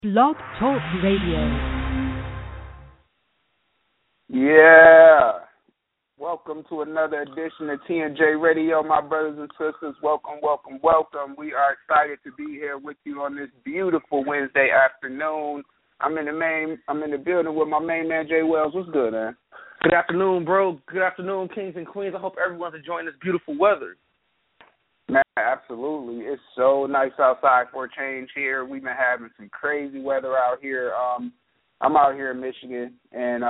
Blog Talk Radio. Yeah. Welcome to another edition of TNJ Radio, my brothers and sisters. Welcome, welcome, welcome. We are excited to be here with you on this beautiful Wednesday afternoon. I'm in the building with my main man, Jay Wells. What's good, man? Good afternoon, bro. Good afternoon, kings and queens. I hope everyone's enjoying this beautiful weather. Man, absolutely. It's so nice outside for a change here. We've been having some crazy weather out here. I'm out here in Michigan, and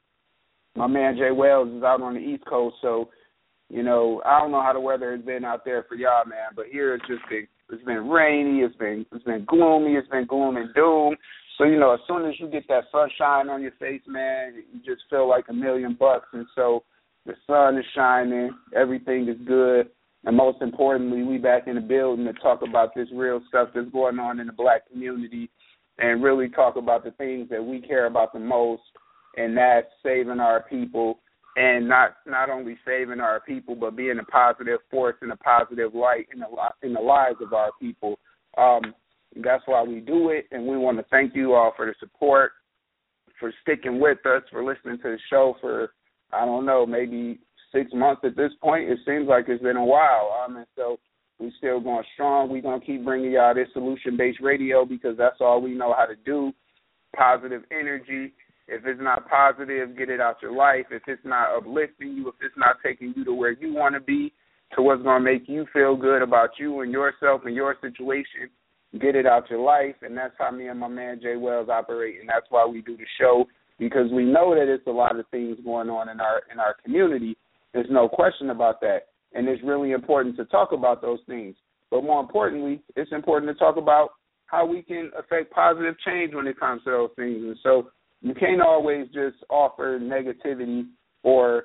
my man Jay Wells is out on the East Coast. So, I don't know how the weather has been out there for y'all, man, but here it's been rainy, it's been gloomy, it's been gloom and doom. So, as soon as you get that sunshine on your face, man, you just feel like $1,000,000. And so the sun is shining, everything is good. And most importantly, we back in the building to talk about this real stuff that's going on in the black community and really talk about the things that we care about the most, and that's saving our people, and not only saving our people, but being a positive force and a positive light in the lives of our people. That's why we do it, and we want to thank you all for the support, for sticking with us, for listening to the show for, I don't know, maybe 6 months at this point. It seems like it's been a while. And so we're still going strong. We're going to keep bringing y'all this solution-based radio because that's all we know how to do. Positive energy. If it's not positive, get it out your life. If it's not uplifting you, if it's not taking you to where you want to be, to what's going to make you feel good about you and yourself and your situation, get it out your life. And that's how me and my man Jay Wells operate, and that's why we do the show, because we know that it's a lot of things going on in our community. There's no question about that. And it's really important to talk about those things. But more importantly, it's important to talk about how we can affect positive change when it comes to those things. And so you can't always just offer negativity or,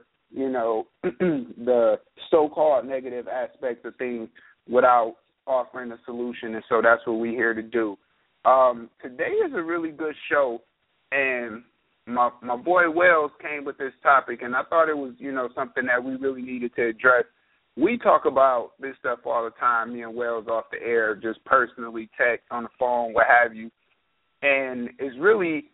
the so-called negative aspects of things without offering a solution. And so that's what we're here to do. Today is a really good show, and my boy Wells came with this topic, and I thought it was, something that we really needed to address. We talk about this stuff all the time, me and Wells off the air, just personally, text, on the phone, what have you. And it's really,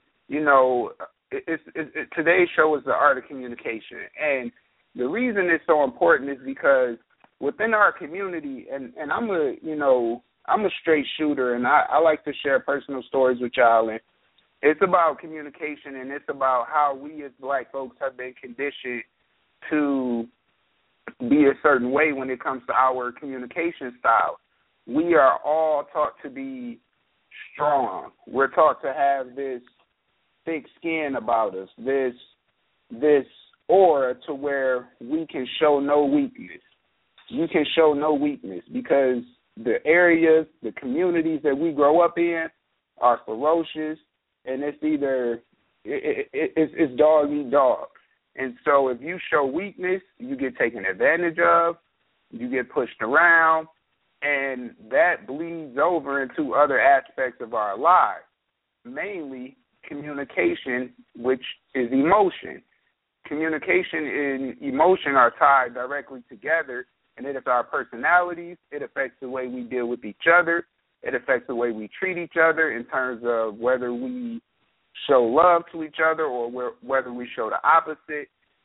today's show is the art of communication. And the reason it's so important is because within our community, and I'm a straight shooter, and I like to share personal stories with y'all, and it's about communication, and it's about how we as black folks have been conditioned to be a certain way when it comes to our communication style. We are all taught to be strong. We're taught to have this thick skin about us, this aura to where we can show no weakness. You can show no weakness because the areas, the communities that we grow up in are ferocious, and it's either it's dog eat dog. And so if you show weakness, you get taken advantage of, you get pushed around, and that bleeds over into other aspects of our lives, mainly communication, which is emotion. Communication and emotion are tied directly together, and it affects our personalities, it affects the way we deal with each other, it affects the way we treat each other in terms of whether we show love to each other or whether we show the opposite.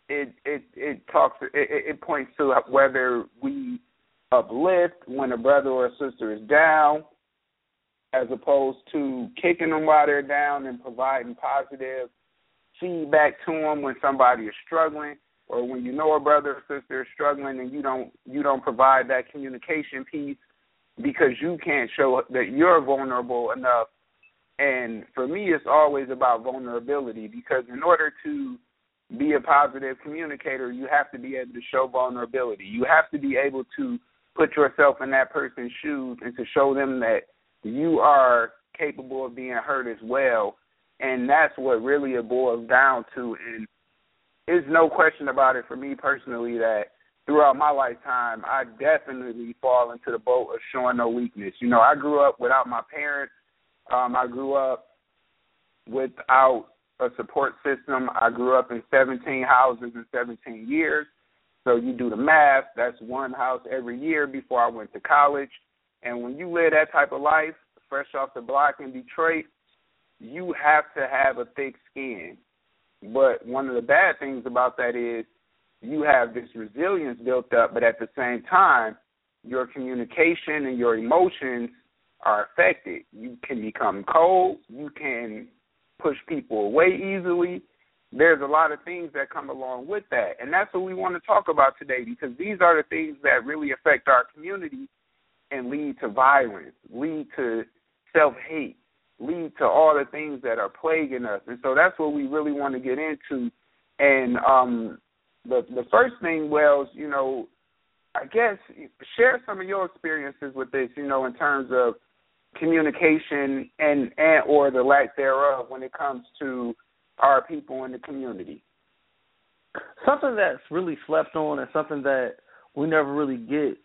It points to whether we uplift when a brother or a sister is down, as opposed to kicking them while they're down and providing positive feedback to them when somebody is struggling, or when a brother or sister is struggling and you don't provide that communication piece because you can't show that you're vulnerable enough. And for me, it's always about vulnerability, because in order to be a positive communicator, you have to be able to show vulnerability. You have to be able to put yourself in that person's shoes and to show them that you are capable of being hurt as well. And that's what really it boils down to. And there's no question about it for me personally that throughout my lifetime, I definitely fall into the boat of showing no weakness. I grew up without my parents. I grew up without a support system. I grew up in 17 houses in 17 years. So you do the math, that's one house every year before I went to college. And when you live that type of life, fresh off the block in Detroit, you have to have a thick skin. But one of the bad things about that is you have this resilience built up, but at the same time, your communication and your emotions are affected. You can become cold. You can push people away easily. There's a lot of things that come along with that. And that's what we want to talk about today, because these are the things that really affect our community and lead to violence, lead to self-hate, lead to all the things that are plaguing us. And so that's what we really want to get into. And the first thing, Wells, you know, I guess share some of your experiences with this, you know, in terms of communication and or the lack thereof when it comes to our people in the community. Something that's really slept on and something that we never really get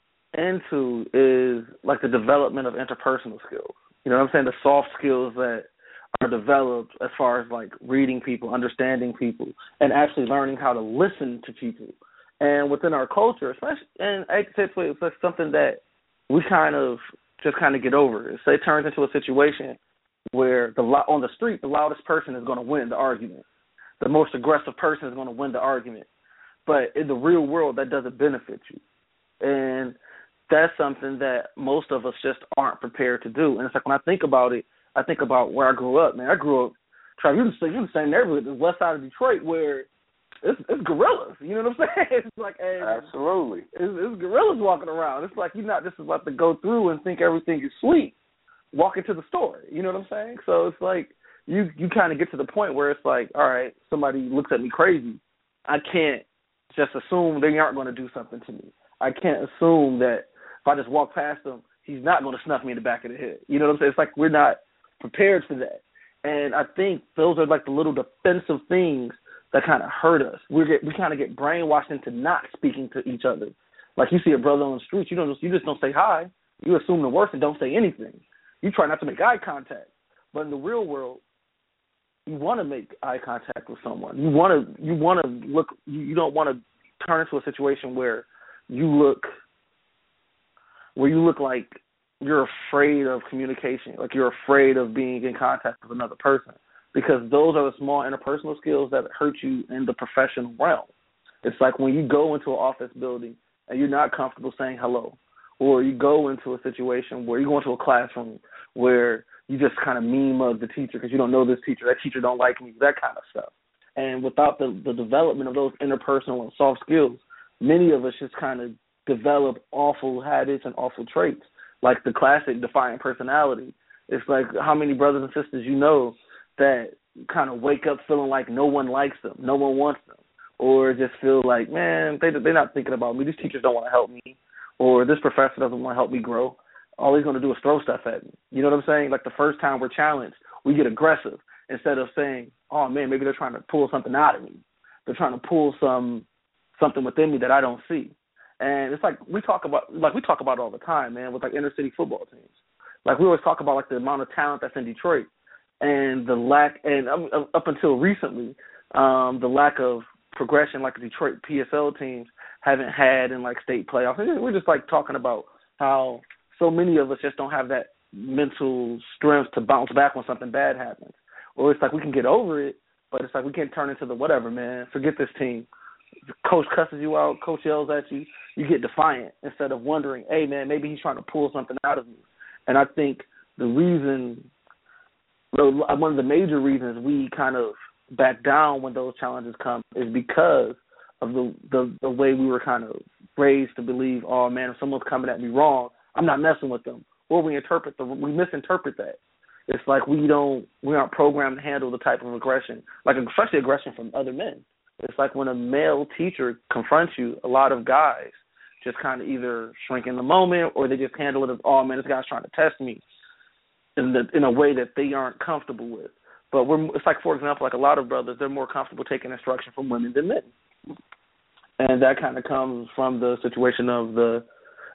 into is like the development of interpersonal skills. You know what I'm saying? The soft skills that are developed as far as like reading people, understanding people, and actually learning how to listen to people. And within our culture, especially, and it's like something that we kind of get over. It turns into a situation where on the street, the loudest person is going to win the argument. The most aggressive person is going to win the argument. But in the real world, that doesn't benefit you. And that's something that most of us just aren't prepared to do. And it's like when I think about it, I think about where I grew up. Man, I grew up, you're in the same neighborhood, the west side of Detroit, where it's gorillas. You know what I'm saying? It's like, absolutely, it's gorillas walking around. It's like you're not just about to go through and think everything is sweet. Walk into the store. You know what I'm saying? So it's like you kind of get to the point where it's like, all right, somebody looks at me crazy. I can't just assume they aren't going to do something to me. I can't assume that if I just walk past them, he's not going to snuff me in the back of the head. You know what I'm saying? It's like we're not prepared for that. And I think those are like the little defensive things that kind of hurt us. We kind of get brainwashed into not speaking to each other. Like you see a brother on the street, you just don't say hi. You assume the worst and don't say anything. You try not to make eye contact. But in the real world, you want to make eye contact with someone. You want to look. You don't want to turn into a situation where you look like you're afraid of communication, like you're afraid of being in contact with another person, because those are the small interpersonal skills that hurt you in the professional realm. It's like when you go into an office building and you're not comfortable saying hello, or you go into a situation where you go into a classroom where you just kind of meme of the teacher because you don't know this teacher, that teacher don't like me, that kind of stuff. And without the development of those interpersonal and soft skills, many of us just kind of develop awful habits and awful traits, like the classic defiant personality. It's like how many brothers and sisters you know that kind of wake up feeling like no one likes them, no one wants them, or just feel like, man, they're not thinking about me. These teachers don't want to help me, or this professor doesn't want to help me grow. All he's going to do is throw stuff at me. You know what I'm saying? Like the first time we're challenged, we get aggressive instead of saying, oh, man, maybe they're trying to pull something out of me. They're trying to pull something within me that I don't see. And it's like we talk about it all the time, man, with like inner city football teams. Like we always talk about like the amount of talent that's in Detroit and the lack, and up until recently, the lack of progression like the Detroit PSL teams haven't had in like state playoffs. And we're just like talking about how so many of us just don't have that mental strength to bounce back when something bad happens. Or it's like we can get over it, but it's like we can't turn into the whatever, man. Forget this team. Coach cusses you out, coach yells at you, you get defiant instead of wondering, hey, man, maybe he's trying to pull something out of me. And I think one of the major reasons we kind of back down when those challenges come is because of the way we were kind of raised to believe, oh, man, if someone's coming at me wrong, I'm not messing with them. Or we misinterpret that. It's like we aren't programmed to handle the type of aggression, like especially aggression from other men. It's like when a male teacher confronts you, a lot of guys just kind of either shrink in the moment or they just handle it as, oh, man, this guy's trying to test me in a way that they aren't comfortable with. But it's like, for example, like a lot of brothers, they're more comfortable taking instruction from women than men. And that kind of comes from the situation of the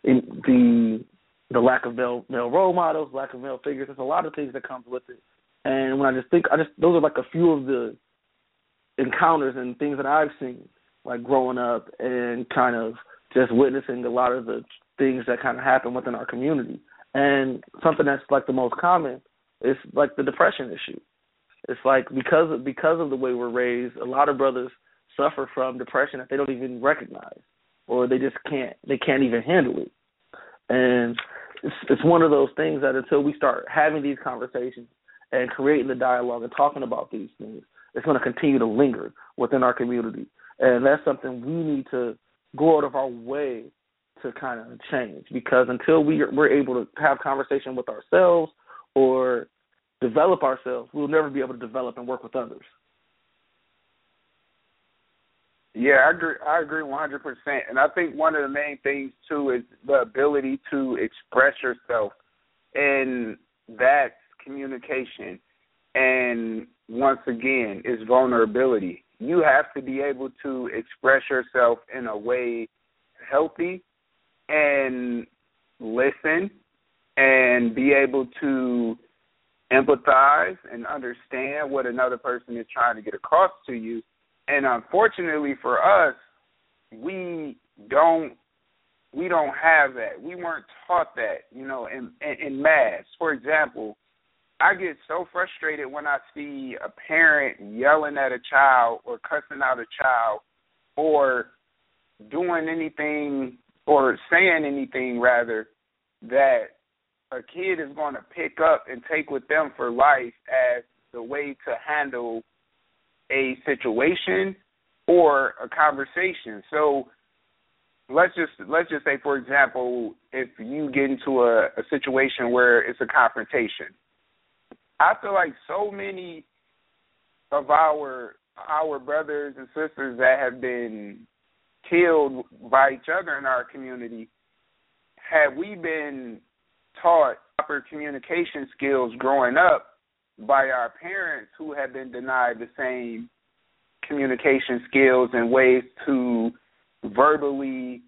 lack of male role models, lack of male figures. There's a lot of things that comes with it. And when I just think, those are like a few of the encounters and things that I've seen, like growing up and kind of just witnessing a lot of the things that kind of happen within our community. And something that's like the most common It's like the depression issue. It's like because of the way we're raised, a lot of brothers suffer from depression that they don't even recognize, or they can't even handle it. And it's one of those things that until we start having these conversations and creating the dialogue and talking about these things, it's going to continue to linger within our community. And that's something we need to go out of our way to kind of change, because until we're able to have conversation with ourselves or develop ourselves, we'll never be able to develop and work with others. Yeah, I agree 100%. And I think one of the main things, too, is the ability to express yourself, and that's communication. And once again, it's vulnerability. You have to be able to express yourself in a way healthy and listen and be able to empathize and understand what another person is trying to get across to you. And unfortunately for us, we don't have that. We weren't taught that, in mass. For example, I get so frustrated when I see a parent yelling at a child or cussing out a child or doing anything or saying anything, rather, that a kid is going to pick up and take with them for life as the way to handle a situation or a conversation. So let's just say, for example, if you get into a situation where it's a confrontation, I feel like so many of our brothers and sisters that have been killed by each other in our community, had we been taught proper communication skills growing up by our parents who have been denied the same communication skills and ways to verbally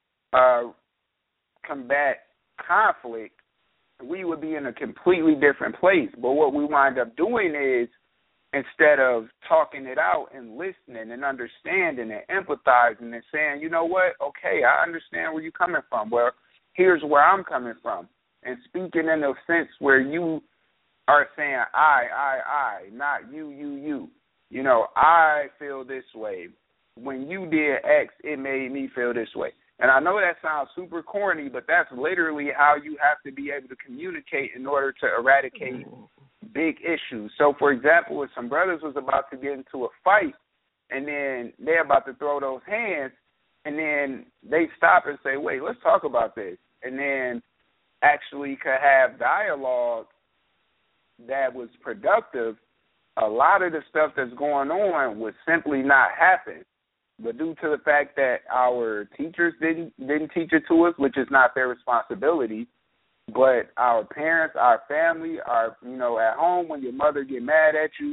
combat conflict, we would be in a completely different place. But what we wind up doing is, instead of talking it out and listening and understanding and empathizing and saying, you know what, okay, I understand where you're coming from. Well, here's where I'm coming from. And speaking in a sense where you are saying I, not you. I feel this way. When you did X, it made me feel this way. And I know that sounds super corny, but that's literally how you have to be able to communicate in order to eradicate big issues. So, for example, if some brothers was about to get into a fight and then they're about to throw those hands, and then they stop and say, wait, let's talk about this, and then actually could have dialogue that was productive, a lot of the stuff that's going on would simply not happen. But due to the fact that our teachers didn't teach it to us, which is not their responsibility, but our parents, our family, at home when your mother get mad at you,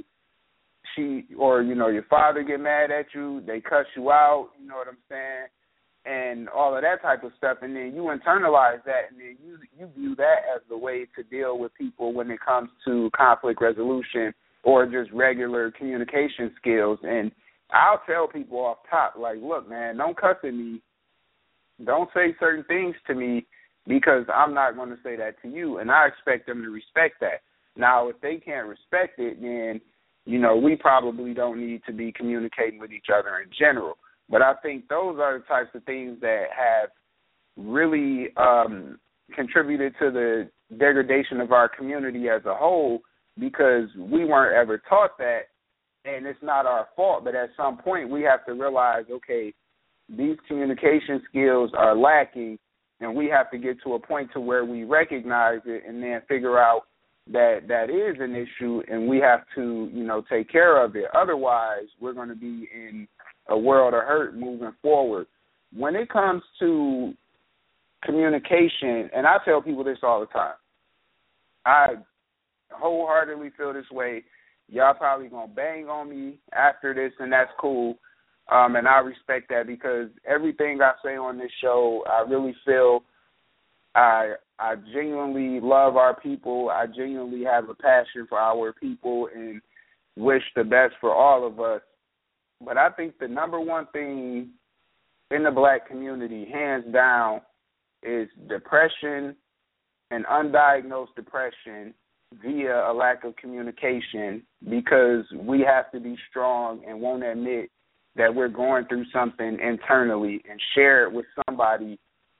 your father get mad at you, they cuss you out, you know what I'm saying, and all of that type of stuff, and then you internalize that, and then you view that as the way to deal with people when it comes to conflict resolution or just regular communication skills. And I'll tell people off top, like, look, man, don't cuss at me. Don't say certain things to me because I'm not going to say that to you, and I expect them to respect that. Now, if they can't respect it, then, we probably don't need to be communicating with each other in general. But I think those are the types of things that have really contributed to the degradation of our community as a whole, because we weren't ever taught that, and it's not our fault. But at some point, we have to realize, okay, these communication skills are lacking, and we have to get to a point to where we recognize it and then figure out that is an issue, and we have to, take care of it. Otherwise, we're going to be in a world of hurt moving forward. When it comes to communication, and I tell people this all the time, I wholeheartedly feel this way. Y'all probably going to bang on me after this, and that's cool. And I respect that, because everything I say on this show, I really feel I genuinely love our people. I genuinely have a passion for our people and wish the best for all of us. But I think the number one thing in the black community, hands down, is depression and undiagnosed depression via a lack of communication because we have to be strong and won't admit that we're going through something internally and share it with somebody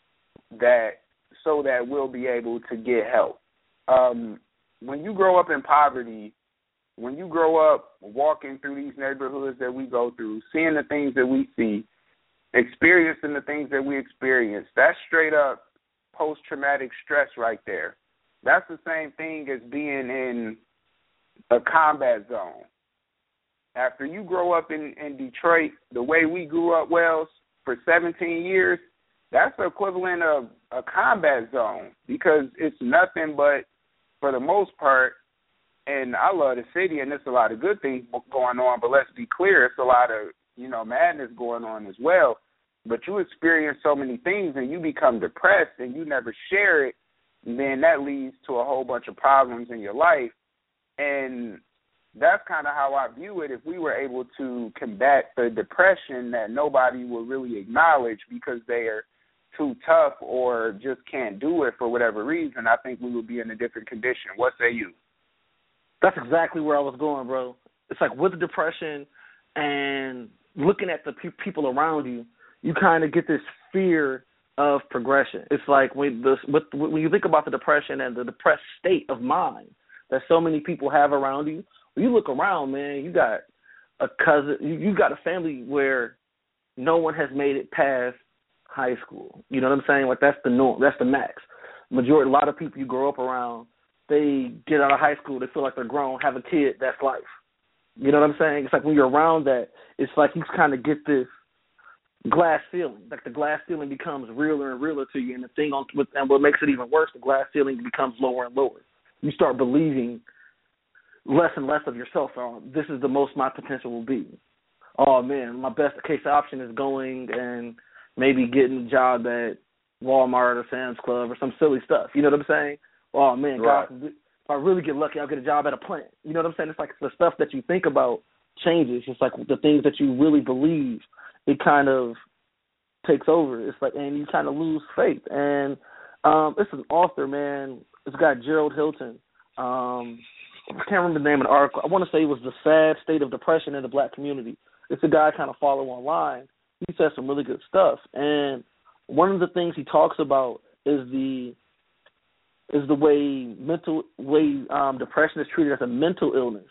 so that we'll be able to get help. When you grow up in poverty, when you grow up walking through these neighborhoods that we go through, seeing the things that we see, experiencing the things that we experience, that's straight up post-traumatic stress right there. That's the same thing as being in a combat zone. After you grow up in Detroit, the way we grew up, Wells, for 17 years, that's the equivalent of a combat zone because it's nothing but, for the most part, and I love the city and there's a lot of good things going on, but let's be clear, it's a lot of, madness going on as well. But you experience so many things and you become depressed and you never share it, and then that leads to a whole bunch of problems in your life. And that's kind of how I view it. If we were able to combat the depression that nobody will really acknowledge because they are too tough or just can't do it for whatever reason, I think we would be in a different condition. What say you? That's exactly where I was going, bro. It's like with the depression and looking at the people around you, you kind of get this fear of progression. It's like when you think about the depression and the depressed state of mind that so many people have around you, when you look around, man, you got a cousin, you got a family where no one has made it past high school. You know what I'm saying? Like that's the norm. That's the max. A lot of people you grow up around, they get out of high school, they feel like they're grown, have a kid, that's life. You know what I'm saying? It's like when you're around that, it's like you kind of get this glass ceiling. Like the glass ceiling becomes realer and realer to you, and and what makes it even worse, the glass ceiling becomes lower and lower. You start believing less and less of yourself. This is the most my potential will be. Oh man, my best case option is going and maybe getting a job at Walmart or Sam's Club or some silly stuff. You know what I'm saying? Oh man, right. God, if I really get lucky, I'll get a job at a plant. You know what I'm saying? It's like the stuff that you think about changes. It's like the things that you really believe, it kind of takes over. It's like, and you kind of lose faith. And it's an author, man. It's got Gerald Hilton. I can't remember the name of the article. I want to say it was The Sad State of Depression in the Black Community. It's a guy I kind of follow online. He says some really good stuff. And one of the things he talks about is the way depression is treated as a mental illness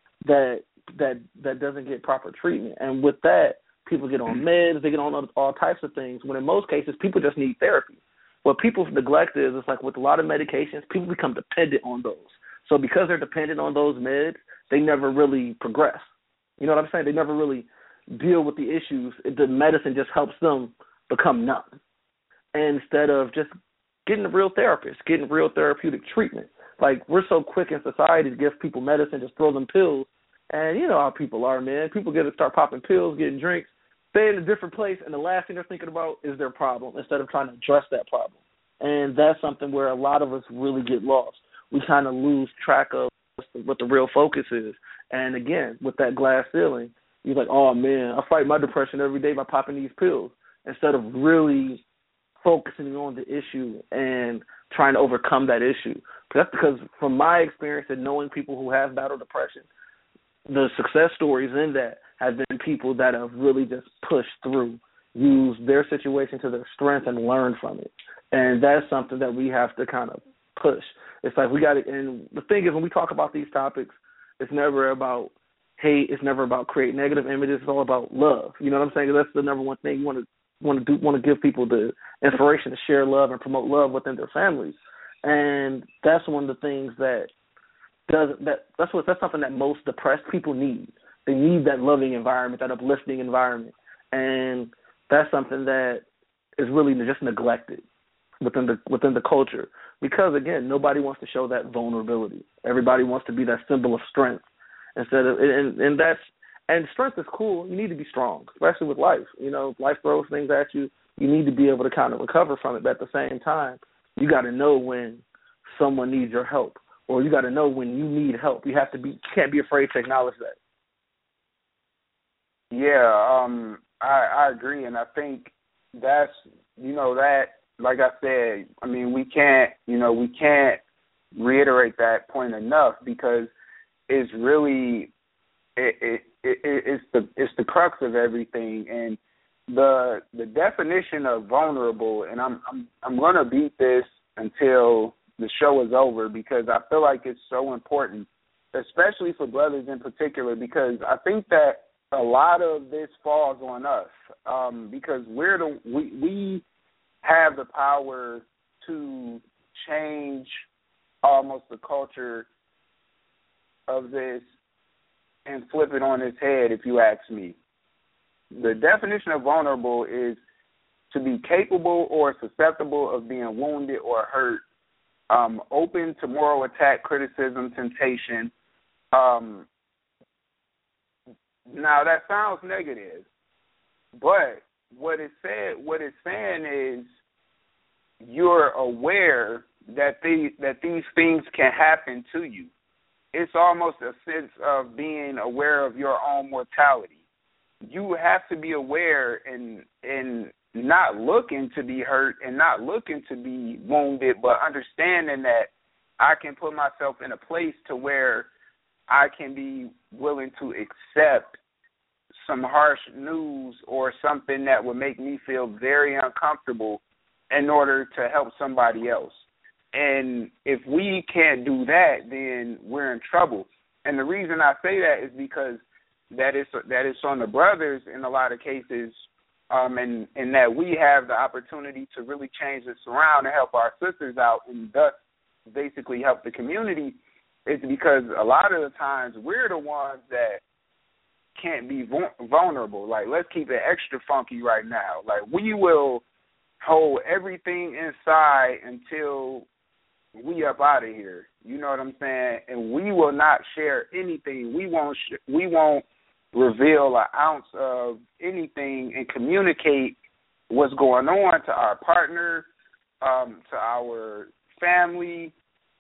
that doesn't get proper treatment. And with that, people get on meds, they get on all types of things, when in most cases, people just need therapy. What people neglect is, it's like with a lot of medications, people become dependent on those. So because they're dependent on those meds, they never really progress. You know what I'm saying? They never really deal with the issues. The medicine just helps them become numb. And instead of just getting a real therapist, getting real therapeutic treatment. Like, we're so quick in society to give people medicine, just throw them pills. And you know how people are, man. People start popping pills, getting drinks, stay in a different place, and the last thing they're thinking about is their problem instead of trying to address that problem. And that's something where a lot of us really get lost. We kind of lose track of what the real focus is. And again, with that glass ceiling, you're like, oh, man, I fight my depression every day by popping these pills instead of really focusing on the issue and trying to overcome that issue. That's because from my experience and knowing people who have battled depression, the success stories in that have been people that have really just pushed through, used their situation to their strength and learned from it. And that's something that we have to kind of push. It's like we got to, and the thing is, when we talk about these topics, it's never about hate. It's never about creating negative images. It's all about love. You know what I'm saying? That's the number one thing you want to give people the inspiration to share love and promote love within their families. And that's one of the things that's something that most depressed people need. They need that loving environment, that uplifting environment. And that's something that is really just neglected within the culture. Because again, nobody wants to show that vulnerability. Everybody wants to be that symbol of strength. And strength is cool. You need to be strong, especially with life. You know, life throws things at you. You need to be able to kind of recover from it. But at the same time, you got to know when someone needs your help, or you got to know when you need help. You can't be afraid to acknowledge that. Yeah, I agree, and I think that's, that, like I said, I mean, we can't reiterate that point enough, because it's really it's the crux of everything. And the definition of vulnerable, and I'm gonna beat this until the show is over, because I feel like it's so important, especially for brothers in particular, because I think that a lot of this falls on us, because we have the power to change almost the culture of this and flip it on its head, if you ask me. The definition of vulnerable is to be capable or susceptible of being wounded or hurt, open to moral attack, criticism, temptation. Now that sounds negative, but what it's saying is you're aware that these things can happen to you. It's almost a sense of being aware of your own mortality. You have to be aware and not looking to be hurt and not looking to be wounded, but understanding that I can put myself in a place to where I can be willing to accept some harsh news or something that would make me feel very uncomfortable in order to help somebody else. And if we can't do that, then we're in trouble. And the reason I say that is because that is on the brothers in a lot of cases, and that we have the opportunity to really change this around and help our sisters out and thus basically help the community. It's because a lot of the times we're the ones that can't be vulnerable. Like, let's keep it extra funky right now. Like, we will hold everything inside until we up out of here. You know what I'm saying? And we will not share anything. We won't reveal an ounce of anything and communicate what's going on to our partner, to our family,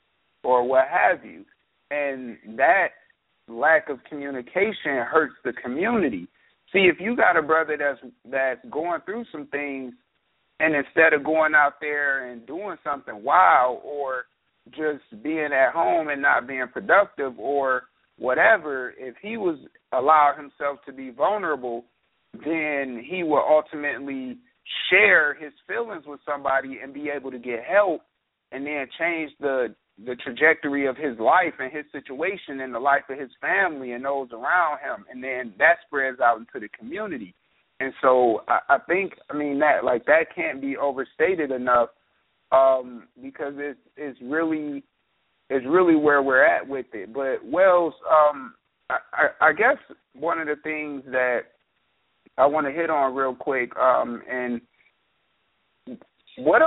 or what have you. And that lack of communication hurts the community. See, if you got a brother that's going through some things, and instead of going out there and doing something wild or just being at home and not being productive or whatever, if he was allow himself to be vulnerable, then he will ultimately share his feelings with somebody and be able to get help and then change the trajectory of his life and his situation and the life of his family and those around him. And then that spreads out into the community. And so I think, that can't be overstated enough, because it's really where we're at with it. But Wells, I guess one of the things that I want to hit on real quick, and what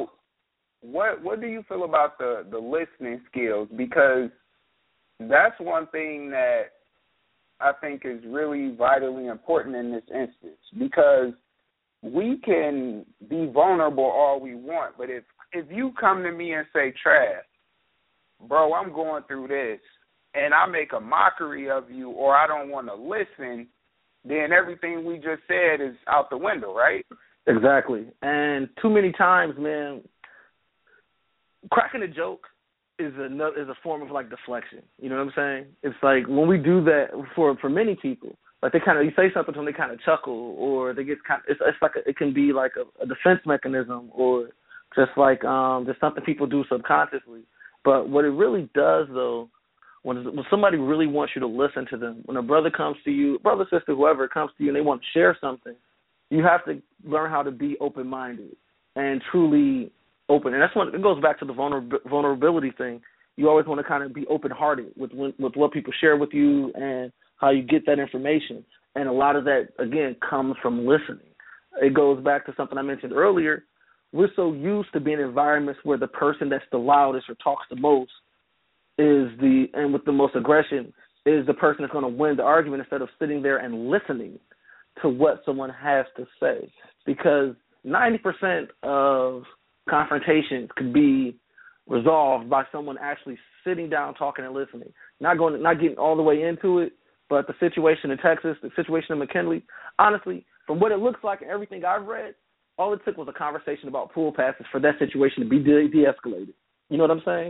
do you feel about the listening skills? Because that's one thing that I think is really vitally important in this instance, because we can be vulnerable all we want, but if you come to me and say, Trav, bro, I'm going through this, and I make a mockery of you or I don't want to listen, then everything we just said is out the window, right? Exactly. And too many times, man, cracking a joke is a form of like deflection. You know what I'm saying? It's like when we do that for many people, like they kind of, you say something to them, they kind of chuckle, or they get kind of, it's like it can be like a defense mechanism, or just like just something people do subconsciously. But what it really does, though, when somebody really wants you to listen to them, when a brother comes to you, brother, sister, whoever comes to you, and they want to share something, you have to learn how to be open-minded and truly open. And that's when it goes back to the vulnerability thing. You always want to kind of be open-hearted with what people share with you and how you get that information. And a lot of that, again, comes from listening. It goes back to something I mentioned earlier. We're so used to being in environments where the person that's the loudest or talks the most and with the most aggression is the person that's going to win the argument, instead of sitting there and listening to what someone has to say. Because 90% of confrontations could be resolved by someone actually sitting down, talking and listening. Not getting all the way into it, but the situation in Texas, the situation in McKinley, honestly, from what it looks like and everything I've read, all it took was a conversation about pool passes for that situation to be de-escalated. You know what I'm saying?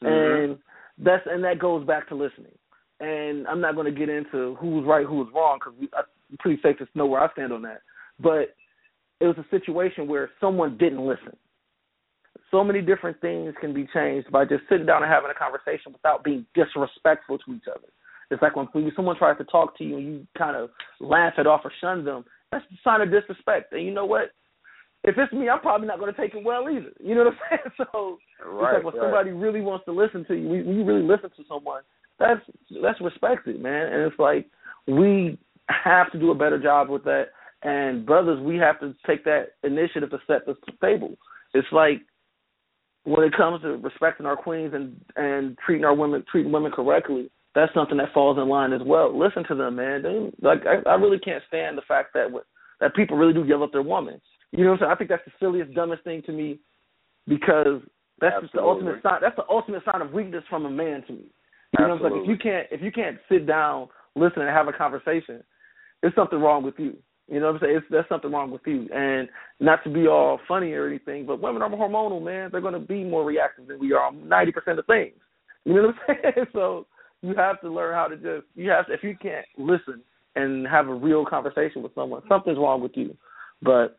And that goes back to listening. And I'm not going to get into who's right, who's wrong, because I'm pretty safe to know where I stand on that. But it was a situation where someone didn't listen. So many different things can be changed by just sitting down and having a conversation without being disrespectful to each other. It's like when someone tries to talk to you and you kind of laugh it off or shun them, that's a sign of disrespect. And you know what? If it's me, I'm probably not going to take it well either. You know what I'm saying? So it's like when somebody really wants to listen to you, when you really listen to someone, that's respected, man. And it's like we have to do a better job with that. And brothers, we have to take that initiative to set the table. It's like when it comes to respecting our queens and treating women correctly, that's something that falls in line as well. Listen to them, man. I really can't stand the fact that people really do yell at their woman. You know what I'm saying? I think that's the silliest, dumbest thing to me, because that's just the ultimate sign. That's the ultimate sign of weakness from a man to me. You know what I'm saying? Like if you can't sit down, listen, and have a conversation, there's something wrong with you. You know what I'm saying? There's something wrong with you. And not to be all funny or anything, but women are hormonal, man. They're going to be more reactive than we are on 90% of things. You know what I'm saying? So you have to learn how to if you can't listen and have a real conversation with someone, something's wrong with you. But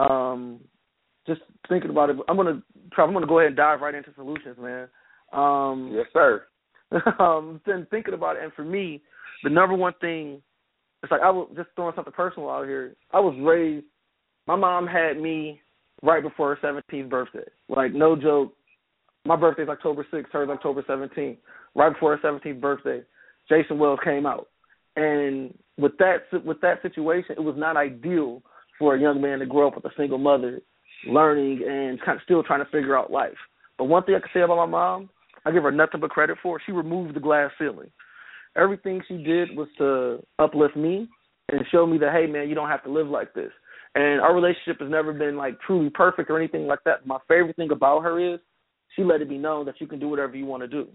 just thinking about it, I'm gonna go ahead and dive right into solutions, man. Yes, sir. Then thinking about it, and for me, the number one thing, it's like I was just throwing something personal out here. I was raised. My mom had me right before her 17th birthday. Like, no joke. My birthday's October 6th, hers October 17th. Right before her 17th birthday, Jason Wells came out. And with that situation, it was not ideal for a young man to grow up with a single mother, learning and kind of still trying to figure out life. But one thing I can say about my mom, I give her nothing but credit for. She removed the glass ceiling. Everything she did was to uplift me and show me that, hey, man, you don't have to live like this. And our relationship has never been, like, truly perfect or anything like that. My favorite thing about her is she let it be known that you can do whatever you want to do.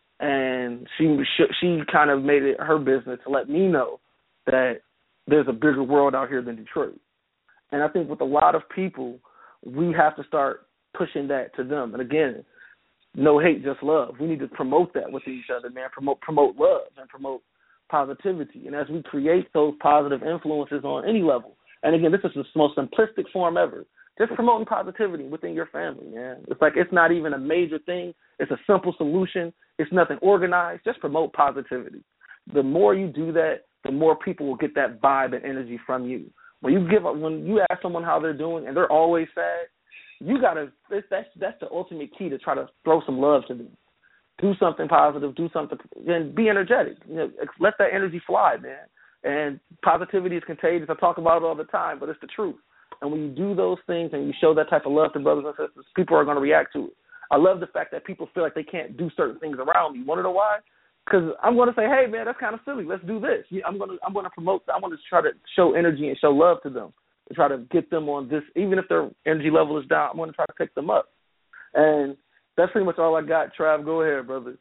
And she kind of made it her business to let me know that there's a bigger world out here than Detroit. And I think with a lot of people, we have to start pushing that to them. And again, no hate, just love. We need to promote that with each other, man. Promote love and promote positivity. And as we create those positive influences on any level, and again, this is the most simplistic form ever, just promoting positivity within your family, man. It's like it's not even a major thing. It's a simple solution. It's nothing organized. Just promote positivity. The more you do that, the more people will get that vibe and energy from you. When you ask someone how they're doing and they're always sad, that's the ultimate key to try to throw some love to them. Do something positive, and be energetic. You know, let that energy fly, man. And positivity is contagious. I talk about it all the time, but it's the truth. And when you do those things and you show that type of love to brothers and sisters, people are going to react to it. I love the fact that people feel like they can't do certain things around me. You want to know why? Because I'm going to say, hey, man, that's kind of silly. Let's do this. I'm going to promote. I want to try to show energy and show love to them and try to get them on this. Even if their energy level is down, I'm going to try to pick them up. And that's pretty much all I got. Trav, go ahead, brother.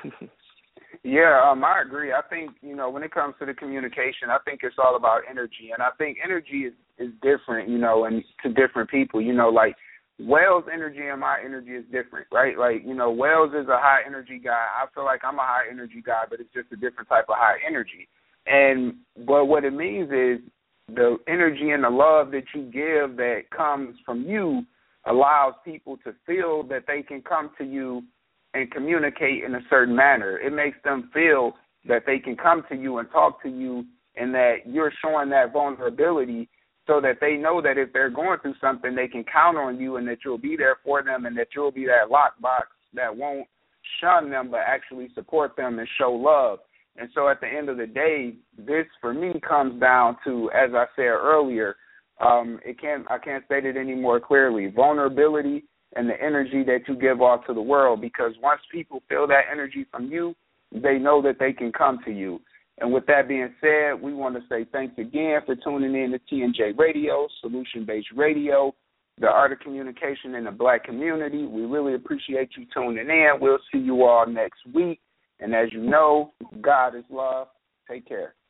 Yeah, I agree. I think, when it comes to the communication, I think it's all about energy. And I think energy is different, and to different people. Like Wells' energy and my energy is different, right? Like, Wells is a high energy guy. I feel like I'm a high energy guy, but it's just a different type of high energy. But what it means is the energy and the love that you give that comes from you allows people to feel that they can come to you and communicate in a certain manner. It makes them feel that they can come to you and talk to you and that you're showing that vulnerability so that they know that if they're going through something, they can count on you and that you'll be there for them and that you'll be that lockbox that won't shun them but actually support them and show love. And so at the end of the day, this for me comes down to, as I said earlier, I can't state it any more clearly, vulnerability and the energy that you give off to the world, because once people feel that energy from you, they know that they can come to you. And with that being said, we want to say thanks again for tuning in to TNJ Radio, Solution-Based Radio, the art of communication in the black community. We really appreciate you tuning in. We'll see you all next week. And as you know, God is love. Take care.